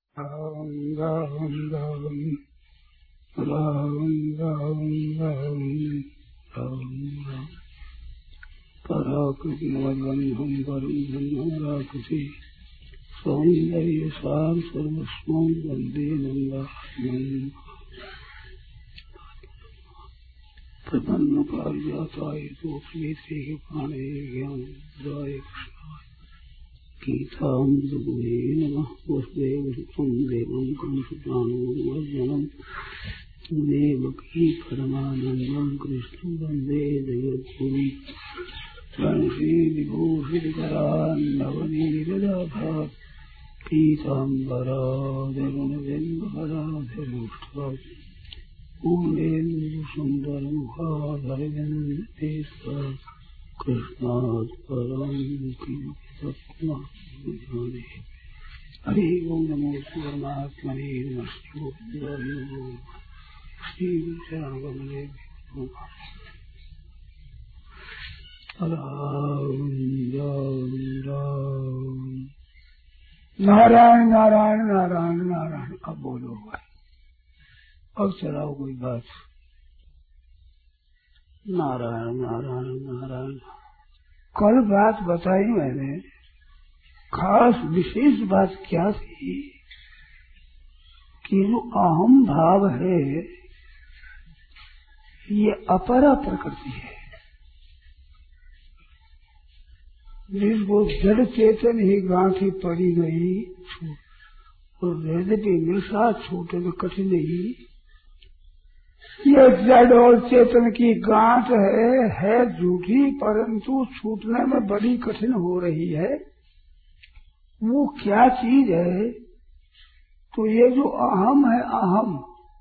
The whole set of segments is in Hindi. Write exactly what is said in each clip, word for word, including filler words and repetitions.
राम राम राम राम राम राम राम पराकृतिमद्वन्द्वं परं ब्रह्म राकृति सौन्दर्य सार सर्वस्वं वन्दे नन्दात्मन् प्रपन्न पारिजाताय तोषिते प्राणे ज्ञानदाय कृष्णाय गीतामृतगुणे नमः वसुदेवसुतं देवं कंसचाणूरमर्दनं देवकी परमानन्दं कृष्णं वन्दे जगद्गुरुं प्रणश्रीविभूषितकरान्नवनीरदाभात् पीताम्बराधरुणबिम्बराधरुष्टात् पूर्णेन्दुसुन्दरमुखाधरविन्देशात् कृष्णात् परं किञ्चित् जाने। हरि ओम नमो परमात्मने नमः श्री चरणकमले राम राम राम नारायण नारायण नारायण नारायण। अब बोलो भाई, अब चलाओ कोई बात। नारायण नारायण नारायण। कल बात बताई मैंने, खास विशेष बात क्या थी कि जो अहम भाव है ये अपरा प्रकृति है, जिसको जड़ चेतन ही गांठी पड़ी गई और यद्यपि मृषा छूटन कठिन ही। ये जड़ और चेतन की गांठ है है झूठी, परंतु छूटने में बड़ी कठिन हो रही है। वो क्या चीज है? तो ये जो अहम है, अहम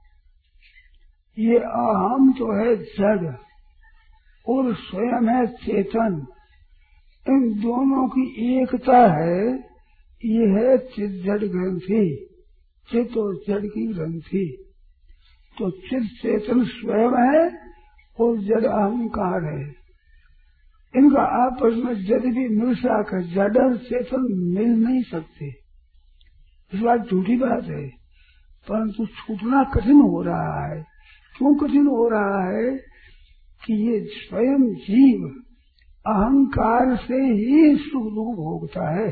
ये अहम तो है जड़ और स्वयं है चेतन। इन दोनों की एकता है, ये है चित जड़ ग्रंथि, चित और जड़ की ग्रंथि। तो चित चेतन स्वयं है और जड़ अहंकार है। इनका आपस में यदि भी मिल सका, जड़ और चेतन मिल नहीं सकते। इस बात झूठी बात है, परंतु छूटना कठिन हो रहा है। क्यों कठिन हो रहा है? कि ये स्वयं जीव अहंकार से ही सुख दुख भोगता है।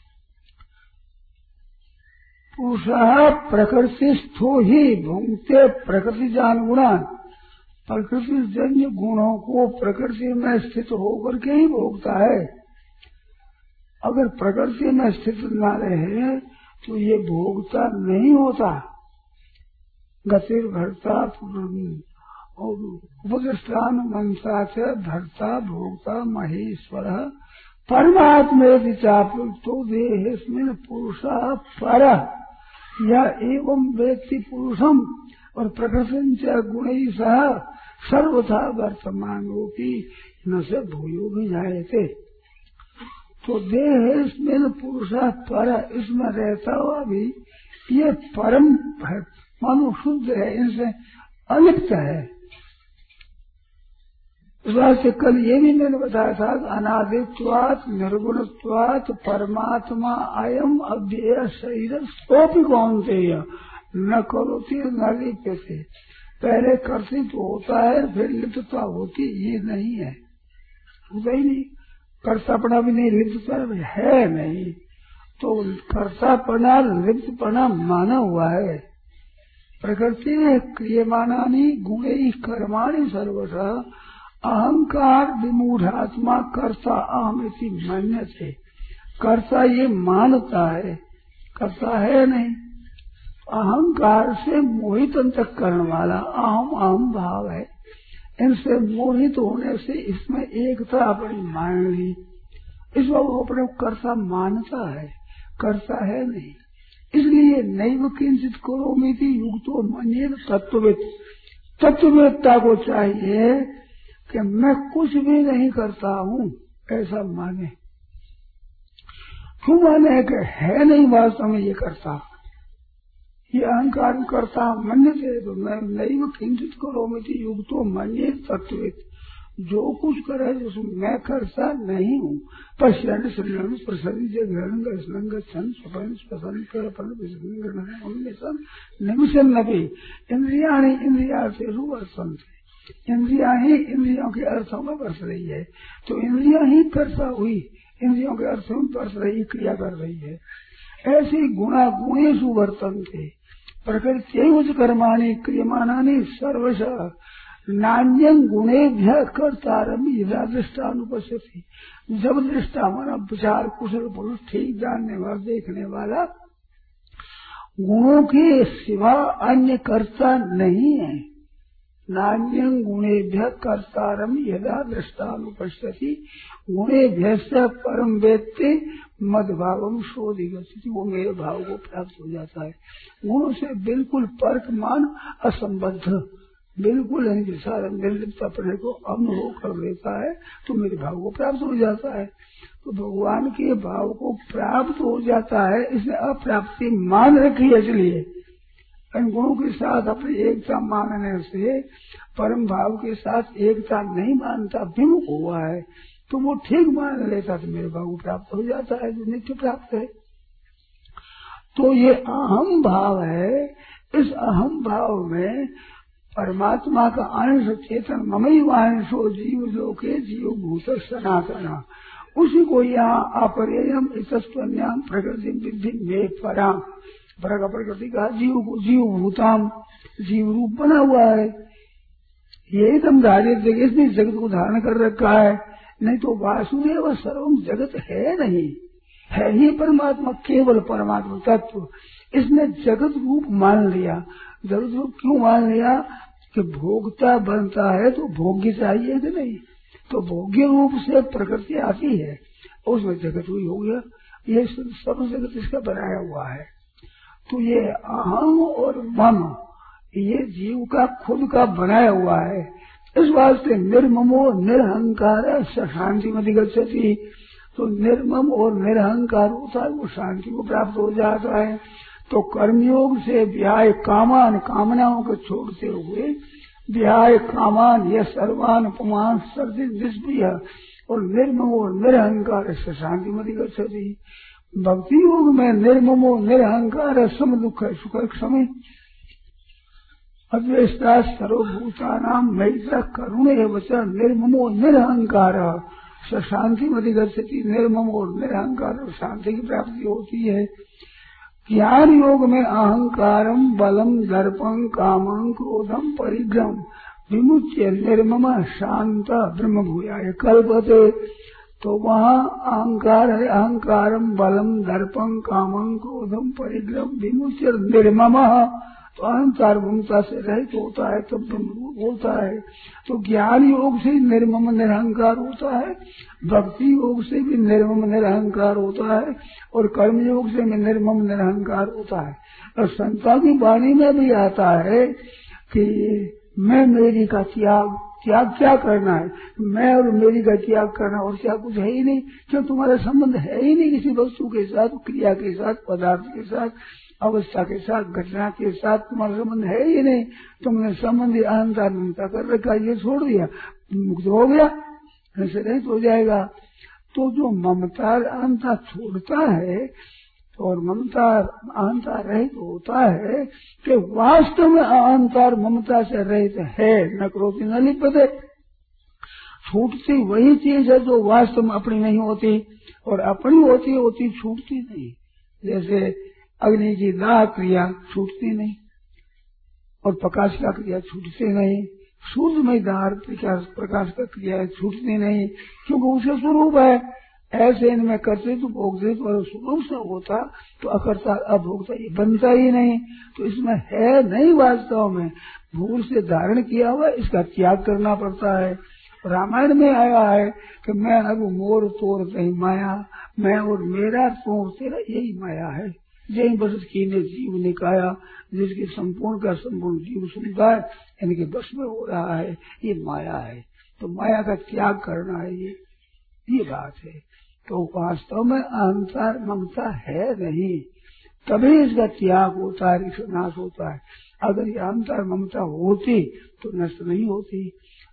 पुरुषः प्रकृतिस्थो ही भुंक्ते प्रकृति जान गुणान। प्रकृति जन्य गुणों को प्रकृति में स्थित होकर के ही भोगता है। अगर प्रकृति में स्थित न रहे तो ये भोगता नहीं होता। गतिर भरता उपदिष्टान मनसा से भरता भोगता महेश्वर परमात्मे चाप्युक्तो देहेस्मिन् पुरुषः परः या एवं वेत्ति पुरुषम और प्रकृति गुणैः सह सर्वथा वर्तमानोपि न से भूयो भी जायते। तो देहेस्मिन् पुरुषः परः, इसमें रहता हुआ भी ये परम मानो शुद्ध है, इनसे अलिप्त है। इस बात से कल ये भी मैंने बताया था, अनादित्वात् निर्गुणत्वात् परमात्मा अयम अव्यय शरीर सोपि कौन्तेय न करोति न लिप्यते। पहले कर्षित तो होता है, फिर लिप्तता होती, ये नहीं है, होता ही नहीं। कर्तापना भी नहीं, लिप्तता है नहीं। तो कर्तापना लिप्तपना माना हुआ है। प्रकृति क्रियमाणानि गुणैः कर्माणि सर्वशः अहंकार विमूढ़ात्मा कर्ता अहमिति मन्यते। कर्ता ये मानता है, कर्ता है नहीं। अहंकार से मोहित अंतःकरण वाला अहम अहम भाव है। इनसे मोहित होने से इसमें एकता अपनी मान ली, इसमें वो अपने कर्ता मानता है, कर्ता है नहीं। इसलिए नैव किंचित करोमीति युक्तो मन्येत तत्ववेद। तत्ववेदता को चाहिए कि मैं कुछ भी नहीं करता हूँ, ऐसा माने। क्यों माने कि है नहीं वास्तव में ये करता, ये अहंकार करता मन्यते। तो मैं नैव किंचित करोमीति युक्तो मन्येत तत्ववेद। जो कुछ करे उसमें मैं करता नहीं हूँ। पश्यन श्रीण प्रसन्न ग्रहण गच्छन स्वपन स्वसन करपन विसर्जन निमिषन नभी इंद्रिया इंद्रिया से रूवर्तन से इंद्रिया ही इंद्रियों के अर्थों में बरस रही है। तो इंद्रिया ही कर्ता हुई, इंद्रियों के अर्थों में बरस रही, क्रिया कर रही है। ऐसे गुणा गुणेषु वर्तन्ते प्रकृत्यैव कर्माणि क्रियमाणानि सर्वश नान्यं गुणेभ्यः कर्तारं यदा दृष्टानुपश्यति। जब दृष्टा माना विचार कुशल पुरुष, ठीक जानने वाला, देखने वाला, गुणों के सिवा अन्य कर्ता नहीं है। नान्यं गुणेभ्यः कर्तारं यदा दृष्टानुपश्यति गुणेभ्यः स परम वेत्ते मद्भावम शोधिगच्छति। वो मेरे भाव को प्राप्त हो जाता है। गुणों से बिल्कुल परकमान असंबद्ध, बिल्कुल सारा निर्लिप्त अपने को अनुभव कर लेता है तो मेरे भाव को प्राप्त हो जाता है। तो भगवान के भाव को प्राप्त हो जाता है, इसने अप्राप्ति मान रखी है। इसलिए इन गुणों के साथ अपनी एकता मानने से परम भाव के साथ एकता नहीं मानता, विमुख हुआ है, तो वो ठीक मान लेता तो मेरे भाव को प्राप्त हो जाता है, जो नित्य प्राप्त है। तो ये अहम भाव है। इस अहम भाव में परमात्मा का अंश चेतन ममई वांशो जीव लोके जीव भूत सनातना, उसी को यहाँ अपरेयम इतस्त्वन्याम प्रकृति विद्धि में परा परग प्रकृति का जीव को जीव भूताम जीव रूप बना हुआ है। ये एकदम धारित इसने जगत को धारण कर रखा है। नहीं तो वासुदेव सर्वम जगत है नहीं, है ही परमात्मा, केवल परमात्मा तत्व। इसने जगत रूप मान लिया। जगत रूप क्यों मान लिया कि भोगता बनता है तो भोग्य चाहिए कि नहीं, तो भोग्य रूप से प्रकृति आती है, उसमें जगत हुई हो गया। ये सब जगत इसका बनाया हुआ है। तो ये अहम और मम ये जीव का खुद का बनाया हुआ है। इस वास्ते निर्ममो निरहंकार शांति में गच्छति। तो निर्मम और निरहंकार होता है वो शांति को प्राप्त हो जाता है। तो कर्मयोग से व्याय कामान, कामनाओं को छोड़ते हुए व्याय कामान यह सर्वान पुमान सर्दी निष्प्रिय और निर्मम और निरहंकार से शांति में गच्छति। भक्ति योग में निर्ममो निरहंकार सम दुख सुख क्षमे अद्वेष्टा सर्वभूतानाम मैत्र करुणे वचन निर्ममो निरहंकार शांति में गच्छति। निर्मम और निरहंकार शांति की प्राप्ति होती है। ज्ञान योग में अहंकारम बलम दर्पं कामं क्रोधम परिग्रहम विमुच्य निर्मम शांत ब्रह्म भूयाय कल्पते। तो वहाँ अहंकार है, अहंकारम बलम दर्पं कामं क्रोधम परिग्रहम विमुच्य निर्मम। तो अहंकार ममता से रहित होता है तो ब्रह्म होता है। तो ज्ञान योग से निर्मम निरहंकार होता है, भक्ति योग से भी निर्मम निरहंकार होता है, और कर्म योग से भी निर्मम निरहंकार होता है। और संता की वाणी में भी आता है कि मैं मेरी का त्याग, त्याग क्या करना है, मैं और मेरी का त्याग करना, और क्या कुछ है ही नहीं। क्यों तुम्हारा संबंध है ही नहीं किसी वस्तु के साथ, क्रिया के साथ, पदार्थ के साथ, अवस्था के साथ, घटना के साथ तुम्हारा संबंध है ही नहीं। तुमने संबंधी अहंकार ममता कर रखा, ये छोड़ दिया, मुक्त हो गया, ऐसे रहित हो जाएगा। तो जो ममता अहंता छोड़ता है और ममता अहंकार रहित होता है कि वास्तव में अहंकार ममता से रहित है। न क्रोधी न लिप्यते, छूटती वही चीज है जो वास्तव में अपनी नहीं होती, और अपनी होती होती छूटती नहीं। जैसे अग्नि की दाह क्रिया छूटती नहीं, और प्रकाश का क्रिया छूटती नहीं। सूर्य में दाह प्रकाश का क्रिया छूटती नहीं, क्योंकि उसे स्वरूप है। ऐसे इनमें करते तो भोगते तो स्वरूप से होता तो अकर्ता अभोगता ये बनता ही नहीं। तो इसमें है नहीं, वास्तव में भूल से धारण किया हुआ, इसका त्याग करना पड़ता है। रामायण में आया है कि मैं अब मोर तोड़ नहीं माया, मैं और मेरा तोड़ तेरा यही माया है। जय बस कीने जीव निकाया, जिसके संपूर्ण का संपूर्ण जीव सुनता है, इनके बस में हो रहा है, ये माया है। तो माया का त्याग करना है, ये ये बात है। तो वास्तव में अहंकार ममता है नहीं, तभी इसका त्याग होता है, इसका नाश होता है। अगर ये अहंकार ममता होती तो नष्ट नहीं होती।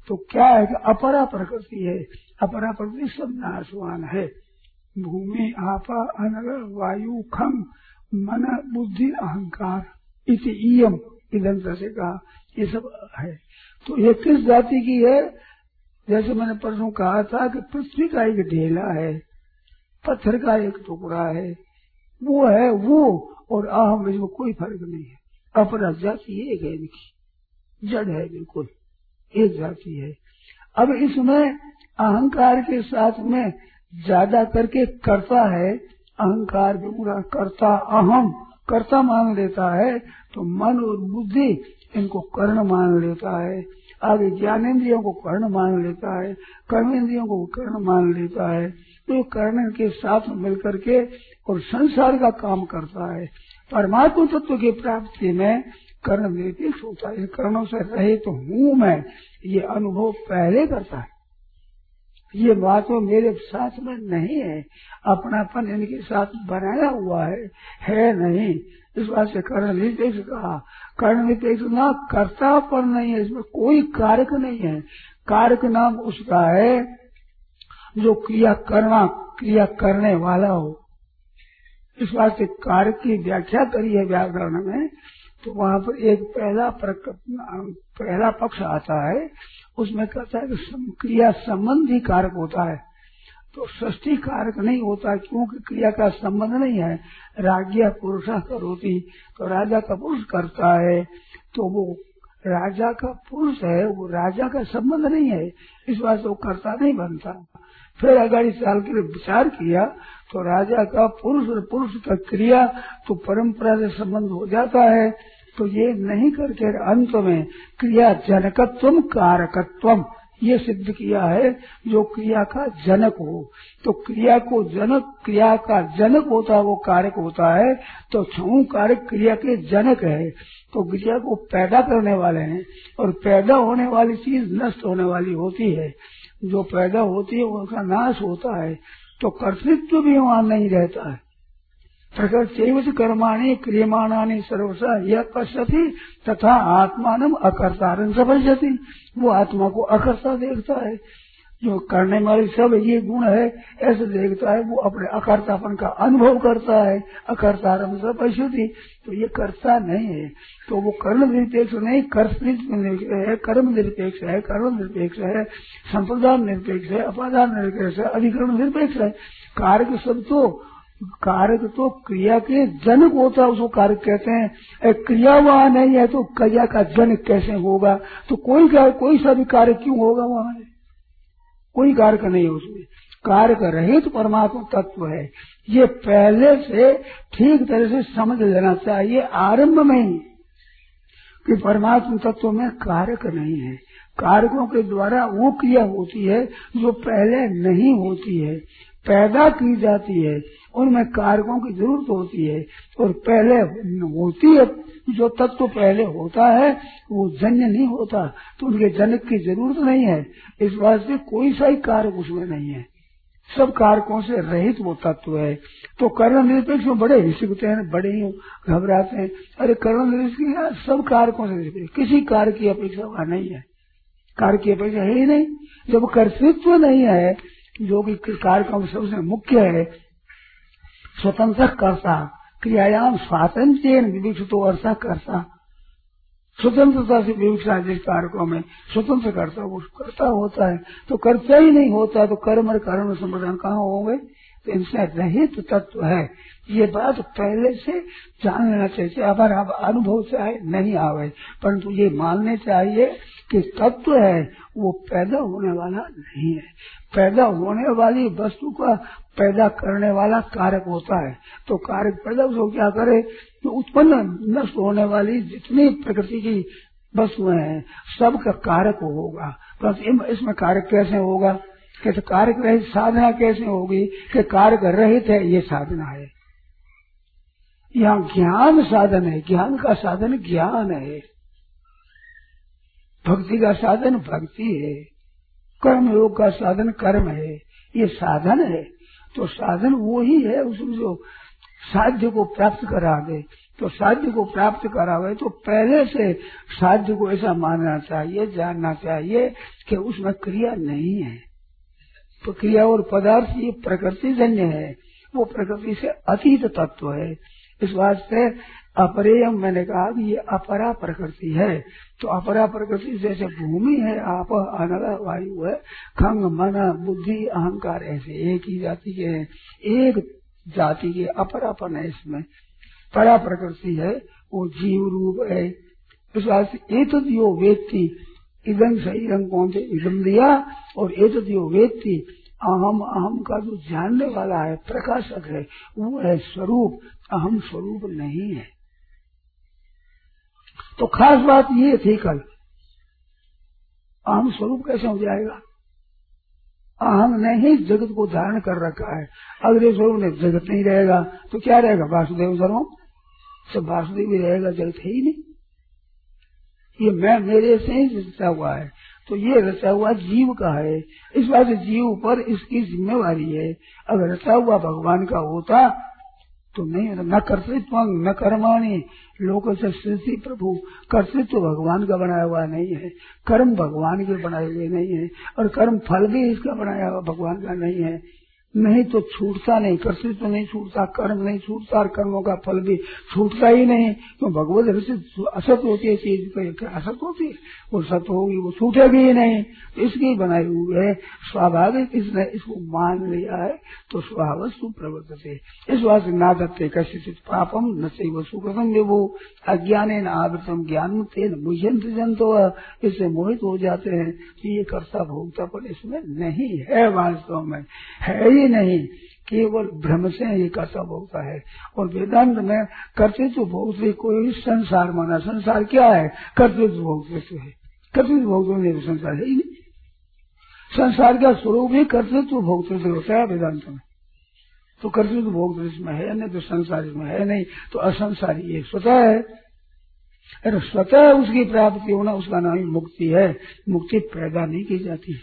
तो क्या है कि अपरा प्रकृति है, अपरा प्रकृति सब नाशवान है। भूमि आपा अनल वायु खम मन बुद्धि अहंकार इति इयम इदम से कहा, ये सब है। तो ये किस जाति की है? जैसे मैंने परसों कहा था कि पृथ्वी का एक ढेला है, पत्थर का एक टुकड़ा है, वो है वो, और अहम इसमें कोई फर्क नहीं है। अपरा जाति एक है, इनकी जड़ है, बिल्कुल एक जाति है। अब इसमें अहंकार के साथ में ज्यादा करके करता है, अहंकार भी पूरा करता, अहम कर्ता मान लेता है, तो मन और बुद्धि इनको कर्ण मान लेता है, आगे ज्ञानेंद्रियों को कर्ण मान लेता है, कर्मेंद्रियों को कर्ण मान लेता है। तो कर्ण के साथ मिलकर के और संसार का काम करता है। परमात्मा तत्व की प्राप्ति में कर्ण निरपेक्ष होता है, कर्णों से रहित तो हूँ मैं, ये अनुभव पहले करता है। ये बात तो मेरे साथ में नहीं है, अपनापन इनके साथ बनाया हुआ है, है नहीं। इस बात से कर्ण निरपेक्ष कहा। कर्ण निरपेक्ष ना कर्तापन नहीं है, इसमें कोई कारक नहीं है। कारक नाम उसका है जो क्रिया करना, क्रिया करने वाला हो। इस बात से कारक की व्याख्या करी है व्याकरण में, तो वहाँ पर एक पहला पहला पक्ष आता है, उसमें कहता है कि क्रिया संबंधी कारक होता है, तो षष्ठी कारक नहीं होता, क्योंकि क्रिया का संबंध नहीं है। राज्ञा पुरुषा करोति, तो राजा का पुरुष करता है, तो वो राजा का पुरुष है, वो राजा का संबंध नहीं है, इस बात से वो कर्ता नहीं बनता। फिर अगर इस साल के लिए विचार किया तो राजा का पुरुष और पुरुष का क्रिया तो परंपरा से संबंध हो जाता है, तो ये नहीं करके अंत में क्रिया जनकत्वम कारकत्वम ये सिद्ध किया है, जो क्रिया का जनक हो। तो क्रिया को जनक, क्रिया का जनक होता है वो कारक होता है, तो छऊ कारक क्रिया के जनक है। तो क्रिया को पैदा करने वाले हैं, और पैदा होने वाली चीज नष्ट होने वाली होती है, जो पैदा होती है उसका नाश होता है, तो कर्तृत्व भी वहाँ नहीं रहता है। प्रकृति कर्माणि क्रियमाणानि सर्वशः यह पश्यति तथा आत्मानम अकर्तारं स पश्यति, वो आत्मा को अकर्ता देखता है। जो करने वाली सब ये गुण है ऐसे देखता है, वो अपने अकर्तापन का अनुभव करता है। अकर्तारं स पश्यति, तो ये कर्ता नहीं है, तो वो कर्म निरपेक्ष नहीं, कर्तृत्व है, कर्म निरपेक्ष है, कर्म निरपेक्ष है, संप्रदान निरपेक्ष है, अपादान निरपेक्ष है, अधिकरण निरपेक्ष है। कारक सब तो कारक तो क्रिया के जनक होता है, उसको कारक कहते हैं। क्रिया वहाँ नहीं है तो क्रिया का जनक कैसे होगा? तो कोई कोई सा भी कारक क्यों होगा? वहाँ कोई कारक नहीं है, उसमें कारक रहित तो परमात्मा तत्व है। ये पहले से ठीक तरह से समझ लेना चाहिए आरंभ में ही कि परमात्मा तत्व में कारक नहीं है। कारकों के द्वारा वो क्रिया होती है जो पहले नहीं होती है, पैदा की जाती है, उनमें कारकों की जरूरत होती है, और पहले होती है जो तत्व पहले होता है वो जन्य नहीं होता, तो उनके जनक की जरूरत नहीं है। इस बात से कोई सा ही कारक उसमें नहीं है, सब कारकों से रहित वो तत्व है। तो कर्ण निरपेक्ष में बड़े हिचकते हैं, बड़े ही घबराते हैं। अरे कर्ण निरपेक्ष सब कारकों से, किसी कार्य की अपेक्षा वहाँ नहीं है, कार्य की अपेक्षा है ही नहीं। जब कर्तृत्व नहीं है, जो कि कारकों में सबसे मुख्य है, स्वतंत्र कर्ता क्रियायाम स्वातंत्र विविक्षितो अर्थ कर्ता, स्वतंत्रता से विविक्षा जिस कारकों में स्वतंत्र करता वो करता होता है, तो कर्ता ही नहीं होता तो कर्म और कर्म संप्रदान कहाँ होंगे? तो इनसे रहित तत्व है। ये बात पहले से जान लेना चाहिए, अगर आप अनुभव चाहे नहीं आवे, परंतु ये मानने चाहिए कि तत्व है वो पैदा होने वाला नहीं है। पैदा होने वाली वस्तु का पैदा करने वाला कारक होता है, तो कारक पैदा उसको क्या करे? तो उत्पन्न नष्ट होने वाली जितनी प्रकृति की वस्तुएं हैं सबका कारक होगा। परंतु इसमें कारक कैसे होगा? कि कारक रहित साधना कैसे होगी? कि कारक रहित है ये साधना है। यहाँ ज्ञान साधन है, ज्ञान का साधन ज्ञान है, भक्ति का साधन भक्ति है, कर्म योग का साधन कर्म है, ये साधन है। तो साधन वो ही है उसमें जो साध्य को प्राप्त करा दे। तो साध्य को प्राप्त करा हुआ है तो पहले से साध्य को ऐसा मानना चाहिए, जानना चाहिए कि उसमें क्रिया नहीं है। तो क्रिया और पदार्थ ये प्रकृति जन्य है, वो प्रकृति से अतीत तत्व है। इस वास्ते अपरेयम मैंने कहा कि ये अपरा प्रकृति है। तो अपरा प्रकृति जैसे भूमि है, आप अनल वायु है, खंग मन बुद्धि अहंकार ऐसे एक ही जाति के हैं, एक जाति के अपरापन है। इसमें परा प्रकृति है, वो जीव रूप है। इस वास्ते एतद् यो वेत्ति इदं शरीरं कौन से इदम दिया, और एतद् यो वेत्ति अहम, अहम का जो जानने वाला है, प्रकाशक है, वो है स्वरूप, अहम स्वरूप नहीं है। तो खास बात ये थी कल, अहम स्वरूप कैसे हो जाएगा? अहम ने ही जगत को धारण कर रखा है, अगले स्वरूप ने जगत नहीं रहेगा तो क्या रहेगा? वासुदेव सर्वम, सब वासुदेव ही रहेगा, जगत है ही नहीं। ये मैं मेरे से ही रचा हुआ है, तो ये रचा हुआ जीव का है। इस बात से जीव पर इसकी जिम्मेवारी है। अगर रचा हुआ भगवान का होता तो नहीं, न कर्तृत्व न कर्माणि लोक से सृष्टि प्रभु, कर्तृत्व भगवान का बनाया हुआ नहीं है, कर्म भगवान के बनाए हुए नहीं है, और कर्म फल भी इसका बनाया हुआ भगवान का नहीं है। नहीं तो छूटता नहीं, कर्तृत्व नहीं छूटता, कर्म नहीं छूटता, और कर्मों का फल भी छूटता ही नहीं। तो भगवत रचित असत होती है चीज, क्या असत होती है? वो सत होगी, वो छूटेगी ही नहीं। तो इसकी बनाई हुई है, स्वाभाविक इसने इसको मान लिया है, तो स्वभावस्तु प्रवर्तते। इस वास्ते नादत्ते कश्चित् पापम न चैव सुकृतम विभु अज्ञानेन आवृतम ज्ञान तेन मुह्यन्ति जंतो, इससे मोहित हो जाते हैं कि ये कर्ता भोक्तापन इसमें नहीं है, वास्तव में है ही नहीं, केवल भ्रम से ये कर्ता भोगता है। और वेदांत में कर्तृत्व भोगते कोई संसार माना, संसार क्या है? कर्तृत्व भोगते है, कर्तृत्व भोगते नहीं, संसार है ही नहीं। संसार का स्वरूप ही कर्तृत्व भोगते से होता है वेदांत में। तो कर्तृत्व भोगते इसमें है नहीं, तो संसार इसमें है नहीं, तो असंसारी ये स्वतः है। अरे स्वतः उसकी प्राप्ति होना, उसका नाम ही मुक्ति है। मुक्ति पैदा नहीं की जाती,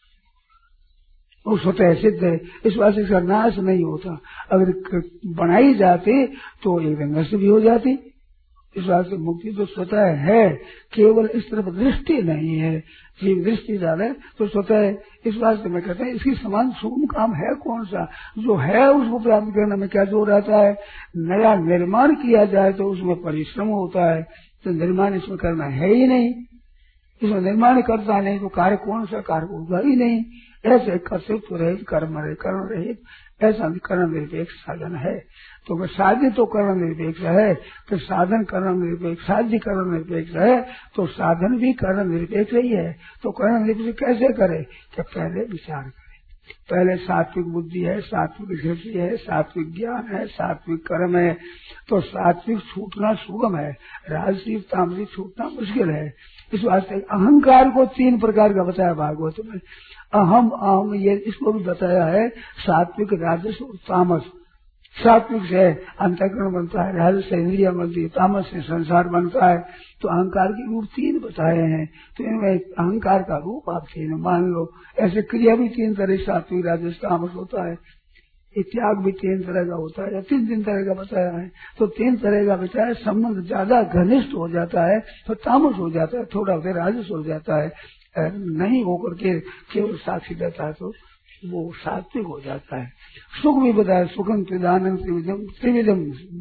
वो स्वतः सिद्ध है। इस वास्ते इसका नाश नहीं होता। अगर बनाई जाती तो एक दिन नष्ट भी हो जाती। इस वास्ते मुक्ति तो स्वतः है, केवल इस तरफ दृष्टि नहीं है। जीव दृष्टि डाले तो स्वतः है। इस वास्ते में कहते हैं इसकी समान सुगम काम है कौन सा? जो है उसको प्राप्त करने में क्या जोर आता है? नया निर्माण किया जाए तो उसमें परिश्रम होता है, तो निर्माण इसमें करना है ही नहीं। इसमें निर्माण करता नहीं तो कार्य कौन सा? कार्य होगा ही नहीं। ऐसे कर्तृत्व रहित, कर्म रहित, कर्म रहित, ऐसा कर्ण निरपेक्ष साधन है। तो अगर साध्य तो कर्ण निरपेक्ष है, तो साधन कर्ण निरपेक्ष, साध्य कर्ण निरपेक्ष है, तो साधन भी कर्ण निरपेक्ष ही है। तो कर्ण निरपेक्ष कैसे करे? कि पहले विचार करे। पहले सात्विक बुद्धि है, सात्विक धृति है, सात्विक ज्ञान है, सात्विक कर्म है। तो सात्विक छूटना सुगम है, राजसिक तामसिक छूटना मुश्किल है। इस वास्ते अहंकार को तीन प्रकार का बताया भागवत में। अहम अहम ये इसको भी बताया है, सात्विक राजस और तामस। सात्विक से अंतःकरण बनता है, राजस से इंद्रिया बनती है, तामस से संसार बनता है। तो अहंकार के रूप तीन बताए हैं। तो इनमें अहंकार का रूप आप तीन मान लो। ऐसे क्रिया भी तीन तरह, सात्विक राजस तामस होता है। त्याग भी तीन तरह का होता है, या तीन तीन तरह का बताया है। तो तीन तरह का बताया, संबंध ज्यादा घनिष्ठ हो जाता है तो तामस हो जाता है, थोड़ा फिर राजस हो जाता है। नहीं होकर के केवल साक्षी देता है तो वो सात्विक हो जाता है। सुख भी बताया, सुखम त्रिदानम त्रिविधम त्रिविधम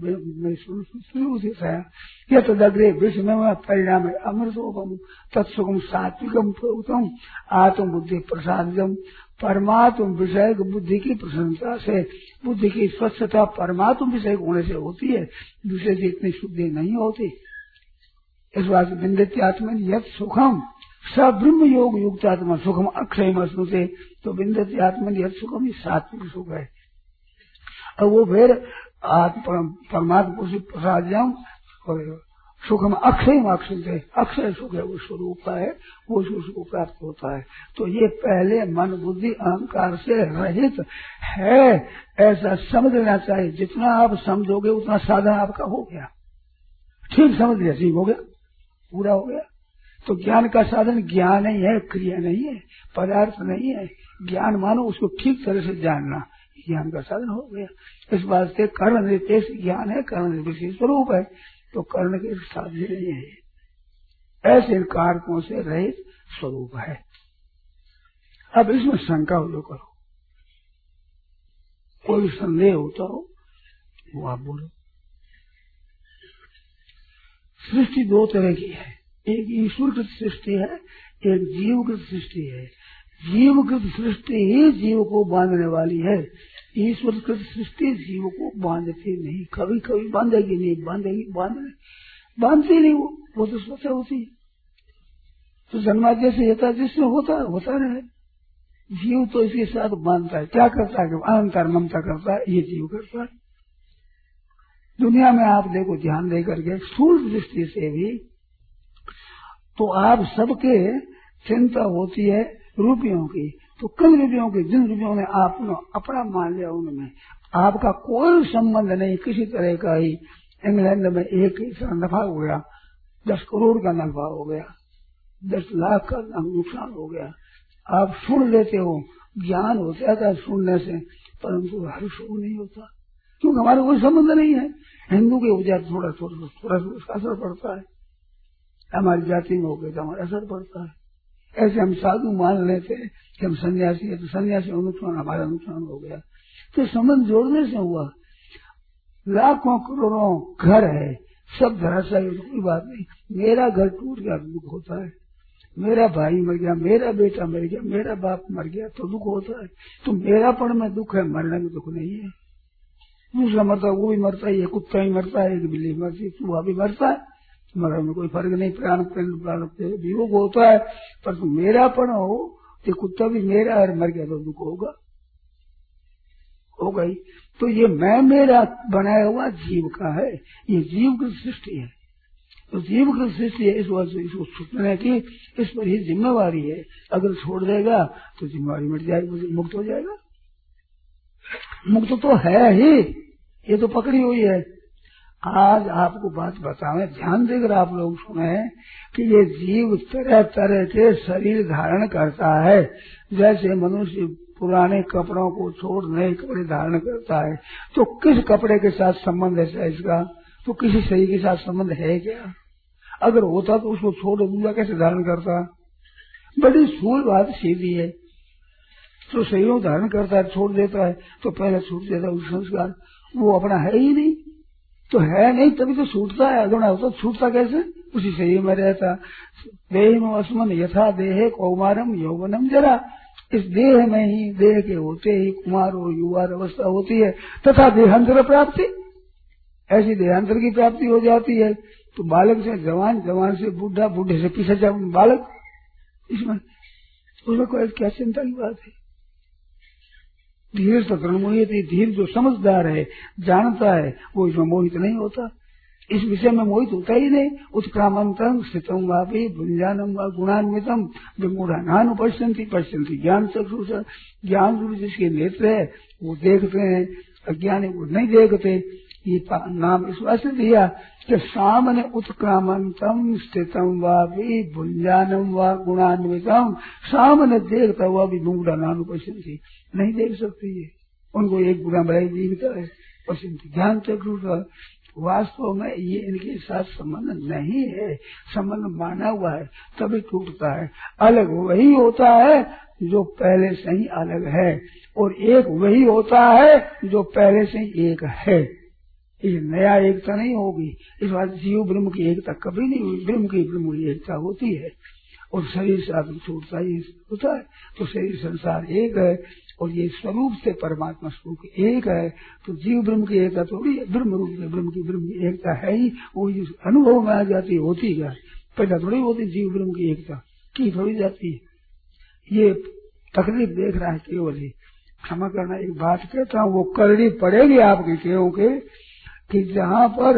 यह तदग्रे विषम परिणाम अमृतोपम तत्सुखम सात्विकम प्रोक्तम आत्म बुद्धि प्रसादम। परमात्म विषय बुद्धि की प्रसन्नता से, बुद्धि की स्वच्छता परमात्म विषय होने से होती है, दूसरे से इतनी शुद्धि नहीं होती। इस बात विंदत्यात्मन यत् सुखम स ब्रह्म योग युक्तात्मा सुखम अक्षय मस्नुते। तो विंदत्यात्मन यत् सुखम, ये सात्विक सुख है। और वो फिर परमात्मा से प्रसाद जाऊं और सुखम अक्षय अक्षय अक्षय सुख है, वो स्वरूप का है, वो सुख को प्राप्त होता है। तो ये पहले मन बुद्धि अहंकार से रहित है, ऐसा समझ लेना चाहिए। जितना आप समझोगे उतना साधन आपका हो गया। ठीक समझ लिया, ठीक हो गया, पूरा हो गया। तो ज्ञान का साधन ज्ञान ही है, क्रिया नहीं है, पदार्थ नहीं है। ज्ञान मानो उसको ठीक तरह से जानना, ज्ञान का साधन हो गया। इस बात से कर्ण निरपेक्ष ज्ञान है, कर्ण निरपेक्ष स्वरूप है, तो कर्ण के साध्य नहीं है, ऐसे कारकों से रहित स्वरूप है। अब इसमें शंका हो जो करो, कोई संदेह होता हो वो आप बोलो। सृष्टि दो तरह की है, एक ईश्वरकृत सृष्टि है, एक जीवकृत सृष्टि है। जीवकृत सृष्टि ही जीव को बांधने वाली है, ईश्वरकृत सृष्टि जीव को बांधती नहीं, कभी कभी बांधेगी नहीं, बांधेगी बांधने बांधती नहीं, वो वो तो स्वतः होती है। तो जन्माद्य से यथा जिससे होता होता रहे, जीव तो इसके साथ बांधता है, क्या करता है कि अहंकार ममता करता है, ये जीव करता है। दुनिया में आप देखो ध्यान दे करके स्थूल दृष्टि से भी तो आप सबके चिंता होती है रुपयों की, तो किन रुपयों की, जिन रुपयों ने आप अपना मान लिया उनमें आपका कोई संबंध नहीं, किसी तरह का ही। इंग्लैंड में एक नफा हो गया, दस करोड़ का नफा हो गया, दस लाख का नुकसान हो गया, आप सुन लेते हो, ज्ञान होता था सुनने से, परंतु हर्ष वो नहीं होता, क्योंकि हमारा कोई संबंध नहीं है। हिंदू के वजह थोड़ा थोड़ा थोड़ा उसका असर पड़ता है, हमारी जाति में हो गया तो हमारा असर पड़ता है। ऐसे हम साधु मान लेते कि हम सन्यासी है, तो सन्यासी का नुकसान हमारा नुकसान हो गया, तो संबंध जोड़ने से हुआ। लाखों करोड़ों घर है, सब धराशायी, कोई बात नहीं। मेरा घर टूट गया तो दुख होता है, मेरा भाई मर गया, मेरा बेटा मर गया, मेरा बाप मर गया तो दुख होता है। तो मेरापन में दुख है, मरने में दुख नहीं है। दूसरा मरता है वो भी मरता है, कुत्ता ही मरता है, एक बिल्ली मरती है, चूहा भी मरता है, मरने में कोई फर्क नहीं, प्राण प्राण वियोग होता है। पर तो मेरापन हो तो कुत्ता भी मेरा है, मर गया तो दुख होगा, हो गई। तो ये मैं मेरा बनाया हुआ जीव का है, ये जीव की सृष्टि है, तो जीव की सृष्टि है, इस वजह से इसको छूटने की इस पर ही जिम्मेवारी है। अगर छोड़ देगा तो जिम्मेवारी मिट जाएगी, मुक्त हो जाएगा। मुक्त तो है ही, ये तो पकड़ी हुई है। आज आपको बात बतावें, ध्यान देकर आप लोग सुने कि ये जीव तरह तरह के शरीर धारण करता है। जैसे मनुष्य पुराने कपड़ों को छोड़ नए कपड़े धारण करता है, तो किस कपड़े के साथ संबंध है इसका? तो किसी शरीर के साथ संबंध है क्या? अगर होता तो उसको छोड़ दूसरा कैसे धारण करता? बड़ी स्थूल बात सीधी है। तो शरीरों धारण करता है, छोड़ देता है, तो पहले छूट देता है संस्कार, वो अपना है ही नहीं, तो है नहीं तभी तो छूटता है। अगर होता तो छूटता कैसे? उसी शरीर में रहता। देह अस्मन यथा देहे कौमारम यौवनम जरा, इस देह में ही, देह के होते ही कुमार और युवा अवस्था होती है, तथा देहांतर प्राप्ति, ऐसी देहांतर की प्राप्ति हो जाती है। तो बालक से जवान, जवान से बूढ़ा, बूढ़े से पीछे जा बालक, इसमें उसमें कोई क्या चिंता की बात है? धीरे तो तृणमोहित, धीरे जो समझदार है, जानता है, वो इसमें मोहित नहीं होता, इस विषय में मोहित होता ही नहीं। उत्क्रामंतम स्थितम वापी भुंजानम व गुणान्वितम विमूढ़ान पश्यंती पश्यंती ज्ञान चक्षु, ज्ञान रूप जिसके नेत्र है वो देखते हैं, अज्ञानी वो नहीं देखते। ये नाम इस वास्ते दिया कि सामने उत्क्रामंतम स्थितम वापी भुंजानम व गुणान्वितम, सामने देखता हुआ भी विमूढ़ान पश्यंती, नहीं देख सकती है उनको, एक गुना बड़ाई जीविता है पश्यंती ज्ञान चक्षु। वास्तव में ये इनके साथ संबंध नहीं है, संबंध माना हुआ है तभी टूटता है। अलग वही होता है जो पहले से ही अलग है, और एक वही होता है जो पहले से ही एक है। ये नया एकता नहीं होगी। इस बात जीव ब्रह्म की एकता कभी नहीं हुई, ब्रह्म की ब्रह्म की एकता होती है, और शरीर से आदमी छूटता ही होता है। तो शरीर संसार एक है, और ये स्वरूप से परमात्मा स्वरूप एक है। तो जीव ब्रह्म की एकता थोड़ी है, ब्रह्म रूप में ब्रह्म की ब्रह्म की एकता है ही, वो अनुभव में आ जाती होती है, पहले थोड़ी होती जीव ब्रह्म की एकता की थोड़ी जाती है। ये तकलीफ देख रहा है केवल ही, क्षमा करना एक बात कहता हूँ, वो करनी पड़ेगी आपके केवल के, कि जहाँ पर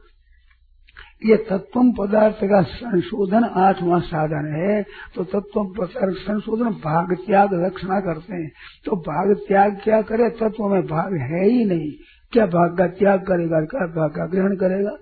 ये तत्व पदार्थ का संशोधन आठवां साधन है, तो तत्व पदार्थ संशोधन भाग त्याग रक्षणा करते हैं। तो भाग त्याग क्या करे? तत्व में भाग है ही नहीं, क्या भाग का त्याग करेगा, क्या भाग का ग्रहण करेगा?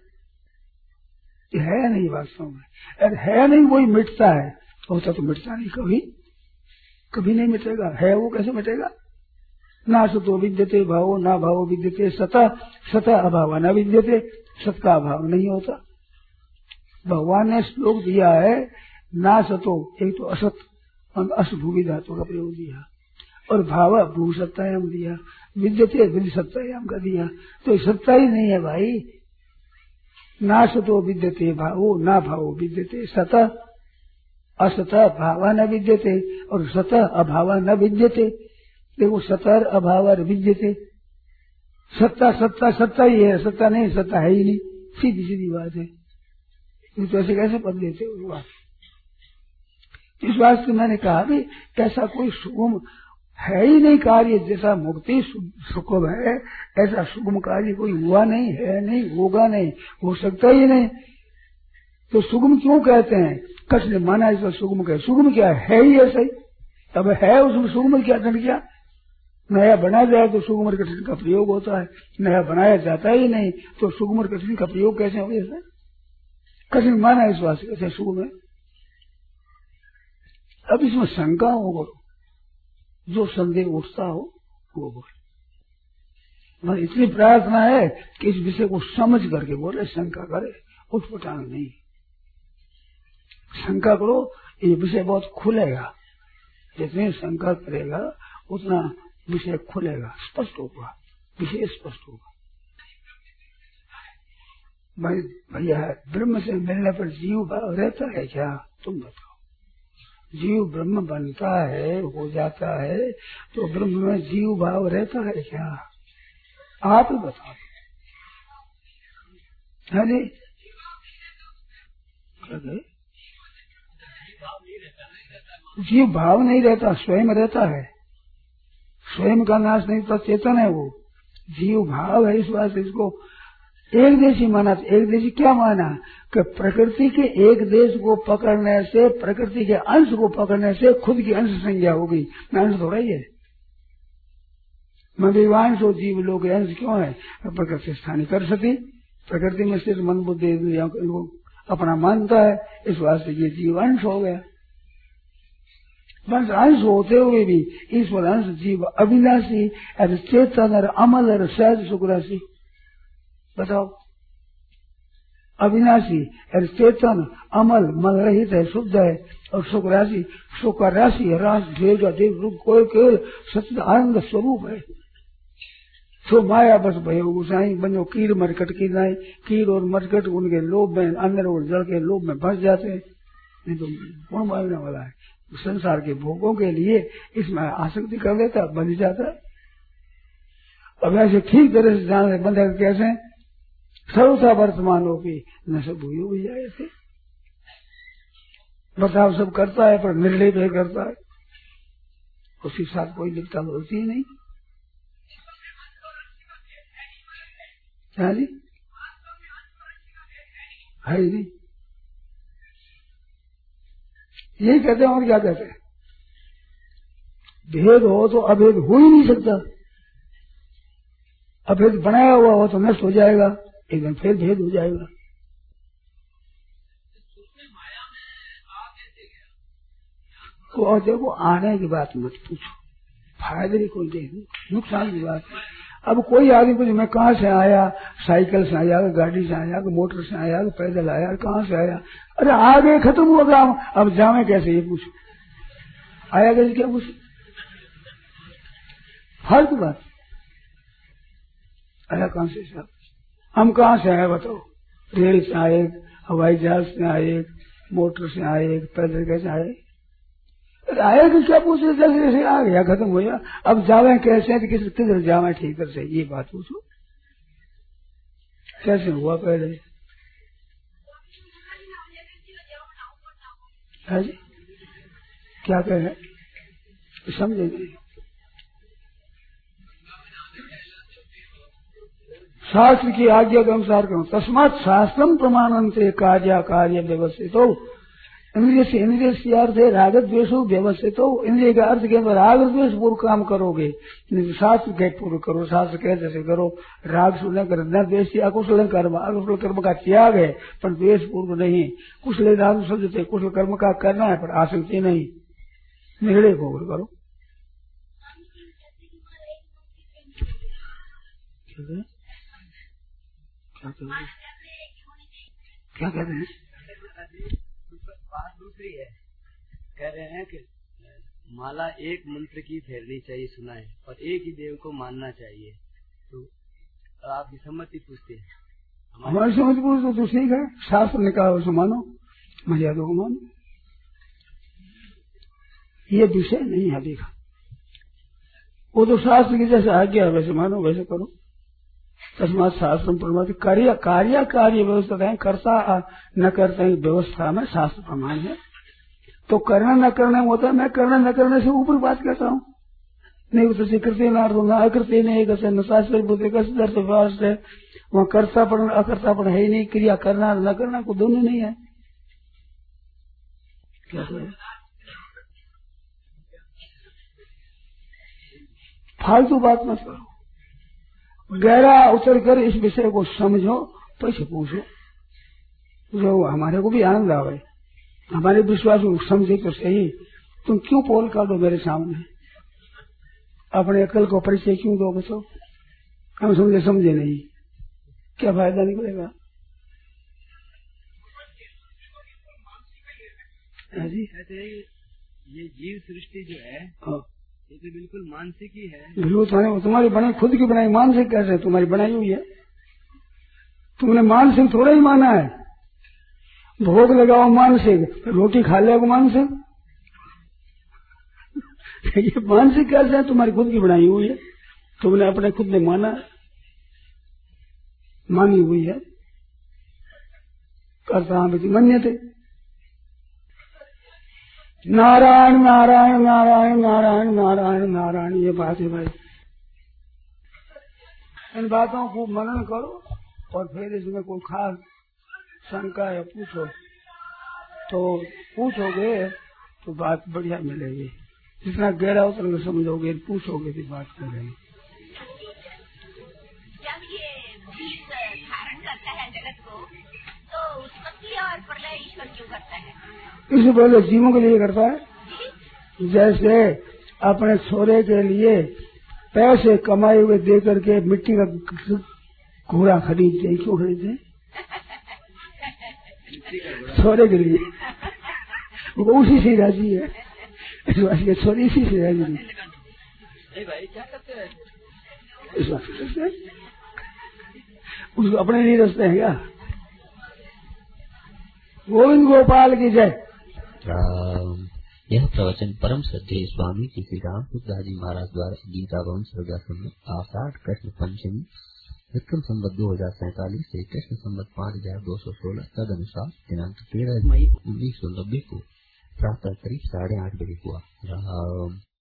ये है नहीं वास्तव में, अरे है नहीं वही मिटता है, होता तो मिटता नहीं, कभी कभी नहीं मिटेगा, है वो कैसे मिटेगा? ना सतो विद्यते भावो ना भावो विद्यते सतः सतः अभाव न विद्यते, सत का अभाव नहीं होता। भगवान ने श्लोक दिया है ना सतो, एक तो असत अस भूमि धातु का प्रयोग दिया और भाव भू सत्तायाम दिया, विद्यते विद सत्तायाम का दिया, तो सत्ता ही नहीं है भाई। ना सतो विद्यते भावो ना भावो विद्यते सतः असतः भाव न विद्यते और सतः अभाव न विद्यते। देखो सतर अभाव विद्यते, सत्ता सत्ता सत्ता ही है, सत्ता नहीं सत्ता है ही नहीं, सीधी सीधी बात है। तो ऐसे कैसे पद देते हो बात। इस बात से मैंने कहा भी ऐसा कोई सुगम है ही नहीं कार्य, जैसा मुक्ति सुगम है ऐसा सुगम कार्य कोई हुआ नहीं है, नहीं होगा, नहीं हो सकता ही नहीं। तो सुगम क्यों कहते हैं? कष्ट माना इसका सुगम कहे, सुगम क्या है ही ऐसा ही। अब है उसमें सुगम क्या दंड क्या, नया बना जाए तो सुगम और कठिन का प्रयोग होता है, नया बनाया जाता ही नहीं तो सुगम और कठिन का प्रयोग कैसे हो गया? कठिन माना इस बात से कैसे सुगम है। अब इसमें शंका हो बोलो, जो संदेह उठता हो वो बोले। मैं इतनी प्रार्थना है कि इस विषय को समझ करके बोले, शंका करे, उठपटांग नहीं। शंका करो, ये विषय बहुत खुलेगा, जितनी शंका करेगा उतना विषय खुलेगा, स्पष्ट होगा, विषय स्पष्ट होगा। भाई भैया ब्रह्म से मिलने पर जीव भाव रहता है क्या? तुम बताओ। जीव ब्रह्म बनता है, हो जाता है, तो ब्रह्म में जीव भाव रहता है क्या? आप ही बताओ। है नहीं? जीव भाव नहीं रहता, स्वयं रहता है, स्वयं का नाश नहीं होता, चेतन है वो। जीव भाव है, इस बात से इसको एक देशी माना। एक देशी क्या माना कि प्रकृति के एक देश को पकड़ने से, प्रकृति के अंश को पकड़ने से खुद की अंश संज्ञा होगी। अंश थोड़ा ही है, मदिवांश हो जीव लोग अंश क्यों है? प्रकृति स्थानीय कर सकी, प्रकृति में सिर्फ मन बुद्धि इनको अपना मानता है, इस बात से ये जीव अंश हो गया। बस अंश होते हुए भी ईश्वर अंश जीव अविनाशी और चेतन और अमल और सहज सुख राशि। बताओ, अविनाशी और चेतन अमल मल रहित है, शुद्ध है और सुख राशि, सुख का राशि है, रास देव देव रूप कोई केवल सत्य आनंद स्वरूप है। सो माया बस भयो गुसाई बनो कीर मरकट की नाई, कीर और मरकट उनके लोभ में अंदर और जड़ के लोभ में फंस जाते हैं, नहीं तो गुण मानने वाला है। संसार के भोगों के लिए इसमें आसक्ति कर देता, बन जाता है। अब ऐसे ठीक तरह से जान बंधे कैसे सर्वथा वर्तमान हो की न सब भूयो भी जाए थे। बर्ताव सब करता है पर निर्णय भी करता है, उसके साथ कोई लिप्ता होती ही नहीं। हाँ जी, है ही नहीं, यही कहते हैं। और क्या कहते हैं? भेद हो तो अभेद हो ही नहीं सकता। अभेद बनाया हुआ हो तो नष्ट हो जाएगा, एक दिन फिर भेद हो जाएगा। तो और देखो, आने की बात मत पूछो, फायदे की कोई देख, नुकसान की बात है। अब कोई आदमी पूछे मैं कहाँ से आया, साइकिल से आया, गाड़ी से आया, मोटर से आया, पैदल आया, कहाँ से आया? अरे आगे खत्म हुआ काम, अब जावे कैसे ये पूछो, आया कैसे क्या पूछो? फालतू बात। आया कहाँ से साहब? हम कहाँ से आए बताओ? रेल से आए, हवाई जहाज से आए, मोटर से आए, पैदल कैसे आए? आया कि क्या पूछे? जैसे जैसे आ गया, खत्म हो गया। अब जावे कैसे, किस किधर जावे ठीक तरह से, ये बात पूछो। कैसे हुआ पहले? है जी, क्या कहे समझे नहीं? शास्त्र की आज्ञा के अनुसार करो। तस्मात् शास्त्रम प्रमाणन्ते कार्य कार्य व्यवस्थित हो। इंद्रिय से इंद्रिय से अर्थ है राग द्वेषो व्यवस्थित हो। इंद्रिय का अर्थ के अंदर राग द्वेष पूर्व काम करोगे, शास्त्र के पूर्व करो, शास्त्र कहे जैसे करो। राग से लेकर न द्वेष, अकुशल कर्म, अकुशल कर्म का त्याग है पर द्वेष पूर्व नहीं। कुशल राग शब्द कुशल कर्म का करना है पर आसक्ति नहीं, निर्णय होकर करो। क्या कह क्या कह रहे क्या कह रहे हैं? बात दूसरी है, कह रहे हैं कि माला एक मंत्र की फेरनी चाहिए, सुना है, और एक ही देव को मानना चाहिए। तो आपकी सम्मति पूछते हैं। हमारी सम्मति पूछते तो ठीक है, शास्त्र ने कहा उसे मानो, मर्यादा को मानो, ये विषय नहीं है। देखा वो तो शास्त्र की जैसे आज्ञा है वैसे मानो, वैसे करो। तस्मात् शास्त्रम प्रमाण, कार्य कार्य कार्य व्यवस्था है, करता न करता व्यवस्था में शास्त्र प्रमाण है। तो करना न करना होता है, मैं करना न करने से ऊपर बात करता हूँ। नहीं उतर से कृत्य ना अकृत्य नहीं कर न शास्त्र बुद्धि का सिद्धार्थ व्यवस्थ है, वहाँ कर्तापण अकर्तापण है ही नहीं, क्रिया करना न करना को दोनों नहीं है। क्या करें? फालतू बात मत करो, गहरा उतर कर इस विषय को समझो, पैसे पूछो, जो हमारे को भी आनंद आवे, हमारे विश्वास को समझे तो सही। तुम क्यों पोल कर दो मेरे सामने, अपने अकल को परिचय क्यों दो? बचो हम समझे समझे नहीं, क्या फायदा निकलेगा? जी ये जीव सृष्टि जो है ये तो बिल्कुल मानसिक ही है। बिल्कुल तुम्हारी तुम्हारी बनाई, खुद की बनाई मानसिक कैसे? तुम्हारी बनाई हुई है, तुमने मानसिक थोड़ा ही माना है। भोग लगाओ मानसिक, रोटी खा ले मानसिक, ये मानसिक कैसे है? तुम्हारी खुद की बनाई हुई है, तुमने अपने खुद ने माना, मानी हुई है। कर्ता मन्यते, नारायण नारायण नारायण नारायण नारायण नारायण, ये बात है भाई। इन बातों को मनन करो और फिर इसमें कोई खास शंका है पूछो, तो पूछोगे तो बात बढ़िया मिलेगी। जितना गहरा उतर समझोगे, पूछोगे तो बात करेंगे। जब ये विष धारण करता है जगत को, तो उत्पत्ति और प्रलय ईश्वर क्यों करता है? इससे पहले जीवों के लिए करता है। जैसे अपने छोरे के लिए पैसे कमाए हुए दे करके मिट्टी का घोड़ा खरीदते हैं, क्यों खरीदते? छोरे के लिए, वो उसी से राजी है, छोरी इसी से राजी है। भाई क्या करते हैं? उसको अपने लिए रचते हैं क्या? गोविंद गोपाल की जय। यह प्रवचन परम श्रद्धेय स्वामी श्री रामकृष्ण जी महाराज द्वारा गीता भवन सरगासन में आषाढ़ कृष्ण पंचमी विक्रम संवत दो हजार सैतालीस से कृष्ण संवत पाँच हजार दो सौ सोलह तद अनुसार दिनांक तेरह मई उन्नीस सौ नब्बे को प्रातः करीब साढ़े आठ बजे हुआ। राम